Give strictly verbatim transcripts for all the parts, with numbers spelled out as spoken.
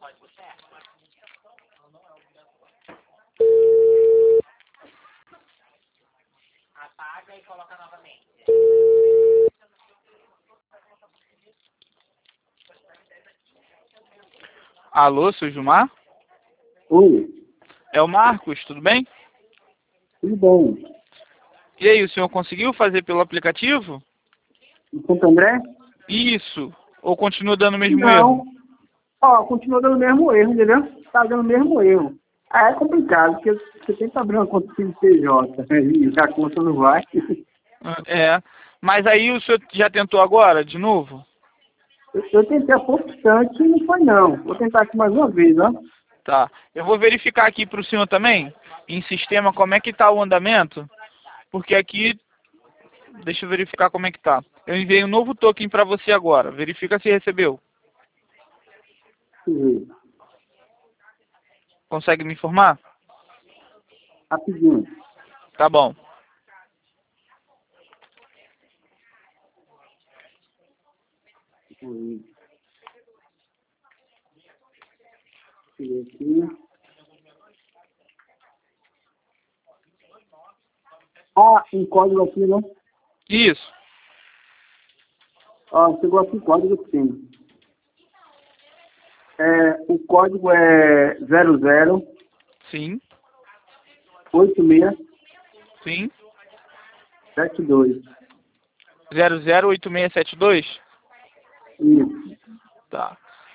Apaga e coloca novamente. Alô, seu Gilmar? Oi, É o Marcos, tudo bem? tudo bom? E aí, o senhor conseguiu fazer pelo aplicativo? Em Santo André? Isso. Ou continua dando o mesmo Não. erro? Ó, continua dando o mesmo erro, entendeu? Tá dando o mesmo erro. Aí é complicado, porque você tenta abrir uma conta de P J e a conta não vai. É. Mas aí o senhor já tentou agora, de novo? Eu, eu tentei há pouco instante e não foi não. Vou tentar aqui mais uma vez, ó. Tá. Eu vou verificar aqui para o senhor também, em sistema, como é que tá o andamento. Porque aqui, deixa eu verificar como é que tá. Eu enviei um novo token para você agora. Verifica se recebeu. Deixa eu ver. Consegue me informar? Rapidinho. Tá bom. Deixa eu ver. Deixa eu ver aqui. Ah, um código aqui, né? Isso. Ó, chegou aqui o código sim. É, o código é zero zero Sim. oito seis Sim. sete dois. zero zero oito seis sete dois? Isso. Tá.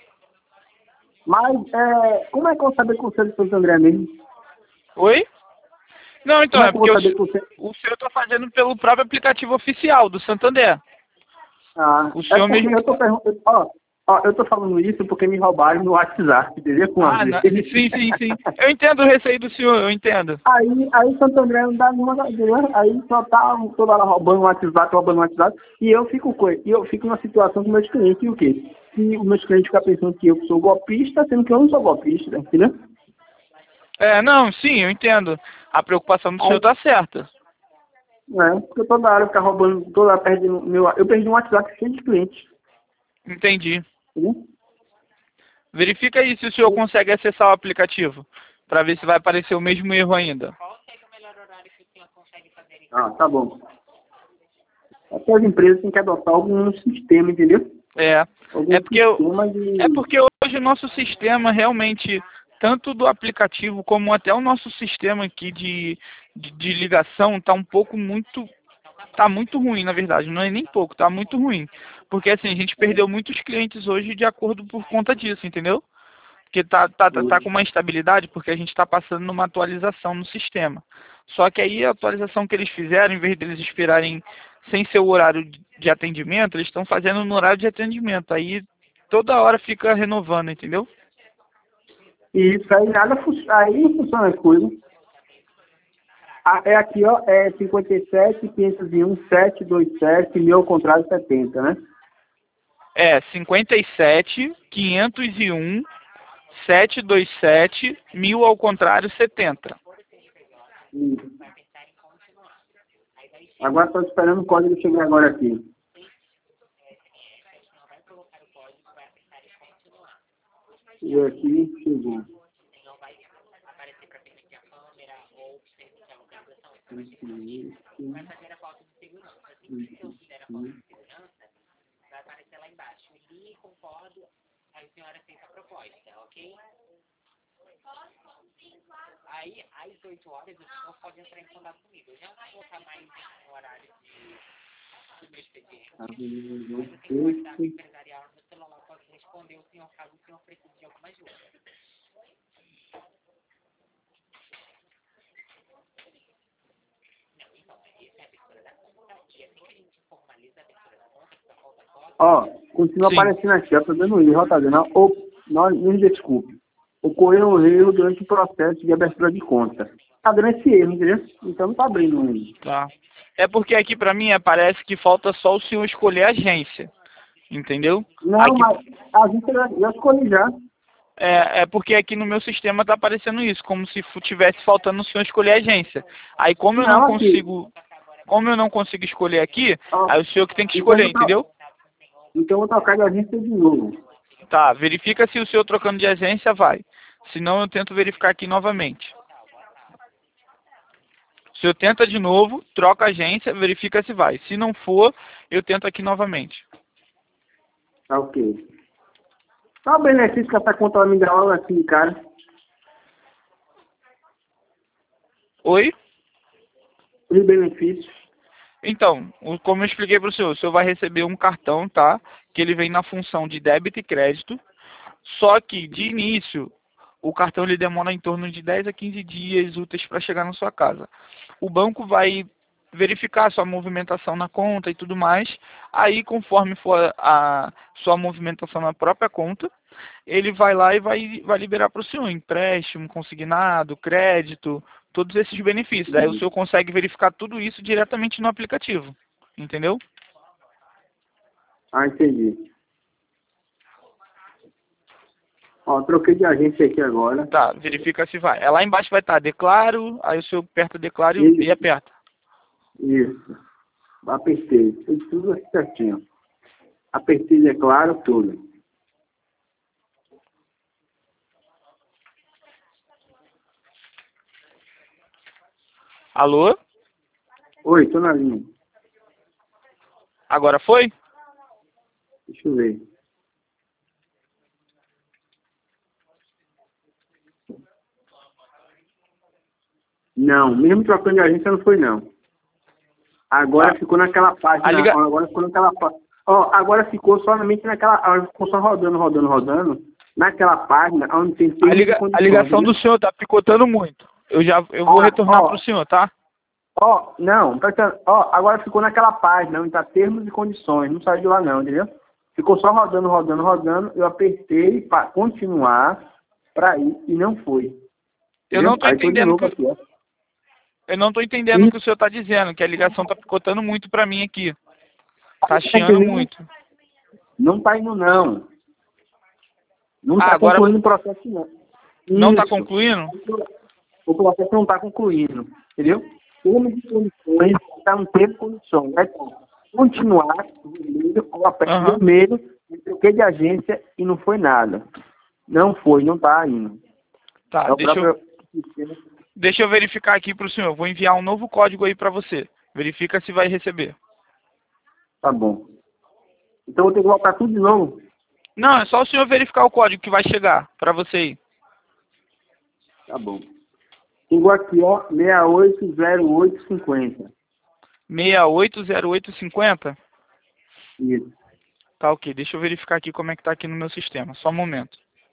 Mas, é, como é que eu vou saber que você é de Santo André mesmo? Oi? Não, então, Como é é que eu porque vou o, saber que você... o senhor está fazendo pelo próprio aplicativo oficial do Santander. Ah, O é senhor porque mesmo... eu tô perguntando... Ó, ó, eu tô falando isso porque me roubaram no WhatsApp, entendeu? Com a Ah, vez. não. Sim, sim, sim. Eu entendo o receio do senhor, eu entendo. Aí, aí Santo André não dá nenhuma... Entendeu? Aí só tá toda hora roubando o WhatsApp, roubando o WhatsApp, e eu fico com e eu fico numa situação com meus clientes, e o quê? Se os meus clientes ficam pensando que eu sou golpista, sendo que eu não sou golpista, entendeu? É, não, sim, eu entendo. A preocupação do Aí, senhor está certa. é, porque toda hora fica roubando, toda hora perde meu... Eu perdi um WhatsApp cheio de clientes, Entendi. entendeu? Verifica aí se o senhor consegue acessar o aplicativo, para ver se vai aparecer o mesmo erro ainda. Qual seria o melhor horário que o senhor consegue fazer isso? Ah, tá bom. Até as empresas têm que adotar algum sistema, entendeu? É, Algum é porque, eu- sistema de... é porque hoje o nosso sistema realmente, tanto do aplicativo como até o nosso sistema aqui de, de, de ligação, está um pouco muito, tá muito ruim, na verdade, não é nem pouco, tá muito ruim. Porque assim, a gente perdeu muitos clientes hoje de acordo por conta disso, entendeu? Porque tá, tá, tá, tá com uma instabilidade porque a gente está passando numa atualização no sistema. Só que aí a atualização que eles fizeram, em vez deles esperarem sem ser o horário de atendimento, eles estão fazendo no horário de atendimento. Aí toda hora fica renovando, entendeu? Isso aí nada funciona, aí não funciona a coisa. Ah, é aqui, ó, é cinquenta e sete, quinhentos e um, setecentos e vinte e sete, mil ao contrário, setenta, né? É cinquenta e sete, quinhentos e um, setecentos e vinte e sete, mil ao contrário, setenta. Isso. Agora estou esperando o código chegar agora aqui. E aqui chegou. Aparecer para permitir a câmera ou permitir a localização. Vai fazer a foto de segurança. Assim que o senhor fizer a foto de segurança, vai aparecer lá embaixo. Li, concordo, aí o senhor aceita a proposta, ok? Aí, às oito horas, o senhor pode entrar em contato comigo. Eu já não vou estar mais no horário de, do meu expediente. Mas eu tenho um WhatsApp empresarial no meu celular, posso responder o senhor caso o senhor precise de alguma ajuda. Não, então, essa é a abertura da conta. E assim que a gente formaliza a abertura da conta, só falta foto. Ó, continua Sim. aparecendo aqui, ó, tô dando erro, ó, tá dando, ó, ou, não, nos desculpe. Ocorreu um erro durante o processo de abertura de conta. Tá dando esse erro, entendeu? Então não tá abrindo ainda. Tá. É porque aqui pra mim aparece que falta só o senhor escolher a agência. Entendeu? Não, Aqui, mas a gente já, já escolhi já. é, é porque aqui no meu sistema tá aparecendo isso, como se fu- tivesse faltando o senhor escolher a agência. Aí como eu não Não, aqui. consigo, como eu não consigo escolher aqui, Ó, aí o senhor que tem que então eu escolher, vou tro- entendeu? Então eu vou trocar de agência de novo. Tá, verifica se o senhor trocando de agência vai. Senão eu tento verificar aqui novamente. Se eu tenta de novo, troca a agência, verifica se vai. Se não for, eu tento aqui novamente. Tá ok. Qual o benefício que essa conta vai me dar logo assim, cara? Oi? Os benefícios. Então, o- como eu expliquei para o senhor, o senhor vai receber um cartão, tá? Que ele vem na função de débito e crédito. Só que, de início, o cartão ele demora em torno de dez a quinze dias úteis para chegar na sua casa. O banco vai verificar a sua movimentação na conta e tudo mais. Aí, conforme for a sua movimentação na própria conta, ele vai lá e vai, vai liberar para o senhor empréstimo, consignado, crédito, todos esses benefícios. Aí o senhor consegue verificar tudo isso diretamente no aplicativo. Entendeu? Ah, entendi. Ó, troquei de agência aqui agora. Tá, verifica se vai. É lá embaixo vai estar declaro, aí o senhor aperta declaro Isso. e, e aperta. Isso. Apertei. Fez tudo aqui certinho. Apertei, declaro, tudo. Alô? Oi, tô na linha. Agora foi? Deixa eu ver. Não, mesmo trocando de agência não foi não. Agora Tá. ficou naquela página. A liga- Agora ficou naquela página. Ó, agora ficou somente naquela. Agora ficou só rodando, rodando, rodando. Naquela página onde tem A, termos e liga- a condições, ligação né? do senhor tá picotando muito. Eu já eu vou Ah, retornar ó. para o senhor, tá? Ó, não, presta atenção. Ó, agora ficou naquela página onde tá termos e condições. Não saiu de lá não, entendeu? Ficou só rodando, rodando, rodando. Eu apertei para continuar para ir e não foi. Eu Entendeu? não tô Aí tô de entendendo novo que aqui, ó. eu não tô entendendo o Isso. que o senhor tá dizendo, que a ligação tá picotando muito para mim aqui. Tá Tá chiando entendendo? muito. Não tá indo não. Não Ah, tá agora- concluindo o processo não. Não tá Isso. concluindo? O processo não está concluindo, entendeu? Termos de condições, está no tempo de condições. Vai continuar vermelho, ou aperto Aham. vermelho, eu troquei de agência e não foi nada. Não foi, não está indo. Tá, É o deixa eu, próprio sistema. deixa eu verificar aqui pro senhor. Vou enviar um novo código aí para você. Verifica se vai receber. Tá bom. Então vou ter que voltar tudo de novo. Não, é só o senhor verificar o código que vai chegar para você aí. Tá bom. Chegou aqui, ó, seis oito zero oito cinco zero. seis oito zero oito cinco zero? Isso. Tá ok, deixa eu verificar aqui como é que tá aqui no meu sistema. Só um momento.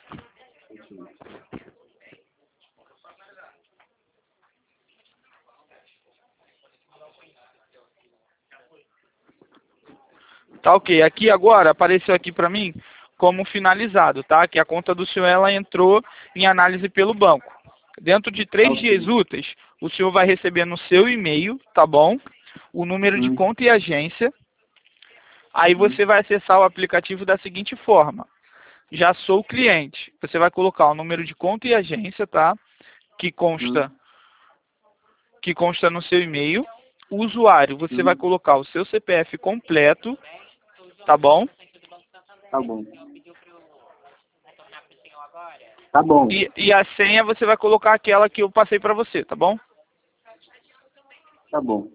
Tá ok, aqui agora apareceu aqui para mim como finalizado, tá? Que a conta do senhor ela entrou em análise pelo banco. Dentro de três Ok. dias úteis, o senhor vai receber no seu e-mail, tá bom? O número de Hum. conta e agência. Aí você vai acessar o aplicativo da seguinte forma. Já sou cliente. Você vai colocar o número de conta e agência, tá? Que consta, que consta no seu e-mail. O usuário, você Hum. vai colocar o seu C P F completo, tá bom? Tá bom. Pediu para eu retornar para o senhor agora. Tá bom. E, e a senha você vai colocar aquela que eu passei para você, tá bom? Tá bom.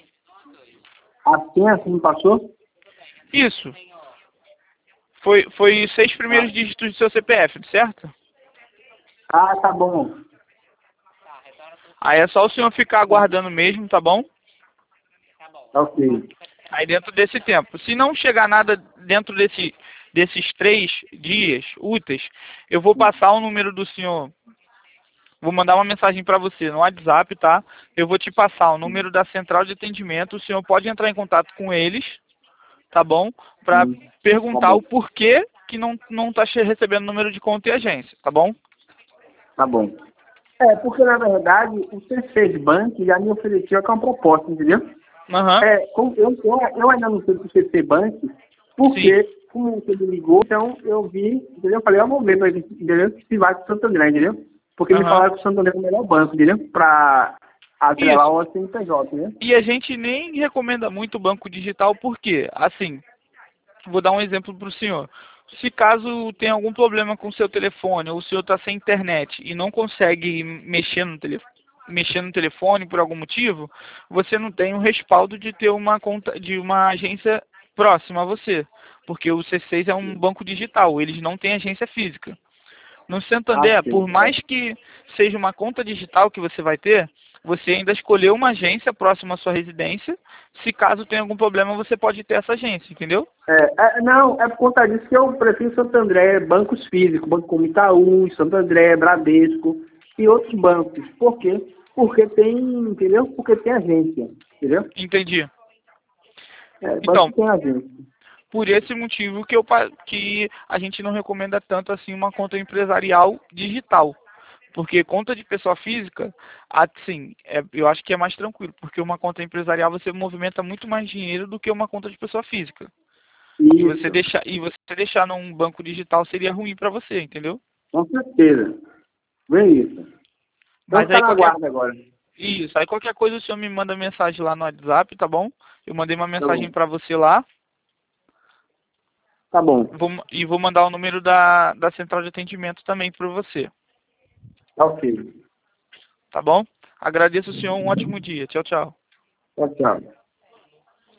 A senha você me passou? Isso. Foi, foi os seis primeiros dígitos do seu C P F, certo? Ah, tá bom. Aí é só o senhor ficar aguardando mesmo, tá bom? Tá ok. Aí dentro desse tempo. Se não chegar nada dentro desse, desses três dias úteis, eu vou passar o número do senhor. Vou mandar uma mensagem para você no WhatsApp, tá? Eu vou te passar o número da central de atendimento. O senhor pode entrar em contato com eles, tá bom? Para Hum. perguntar Tá bom. o porquê que não não está recebendo número de conta e agência, tá bom? Tá bom. É, porque na verdade o C seis Bank já me ofereceu com uma proposta, entendeu? Aham. É, como eu, eu, eu ainda não sei do C seis Bank, porque como você me ligou, então eu vi, entendeu? Eu falei, vamos ver, mas, entendeu? Se vai com o Santander, entendeu? Porque me Aham. falaram que o Santander é o melhor banco, entendeu? Pra atrelar Isso. o C N P J, entendeu? E a gente nem recomenda muito o banco digital, porque, assim, vou dar um exemplo para o senhor. Se caso tem algum problema com o seu telefone, ou o senhor está sem internet e não consegue mexer no, tele, mexer no telefone por algum motivo, você não tem o respaldo de ter uma conta de uma agência próxima a você, porque o C seis é um banco digital, eles não têm agência física. No Santander, Ah, sim. por mais que seja uma conta digital que você vai ter, você ainda escolheu uma agência próxima à sua residência. Se caso tenha algum problema, você pode ter essa agência, entendeu? É, é, não, é por conta disso que eu prefiro Santo André, bancos físicos, banco como Itaú, Santo André, Bradesco e outros bancos. Por quê? Porque tem, entendeu? Porque tem agência, entendeu? Entendi. É, banco Então, tem agência. por esse motivo que, eu, pa- que a gente não recomenda tanto assim uma conta empresarial digital. Porque conta de pessoa física, assim, é, eu acho que é mais tranquilo, porque uma conta empresarial você movimenta muito mais dinheiro do que uma conta de pessoa física. E você Isso, deixar, e você deixar num banco digital seria ruim para você, entendeu? com certeza. Vem isso. Então Mas fica aí na qualquer guarda agora. isso, aí qualquer coisa o senhor me manda mensagem lá no WhatsApp, tá bom? Eu mandei uma Tá mensagem bom. para você lá, Tá bom. vou, e vou mandar o número da, da central de atendimento também para você, Tá ok. tá bom? Agradeço o senhor, um ótimo dia. Tchau, tchau. Tchau, tchau.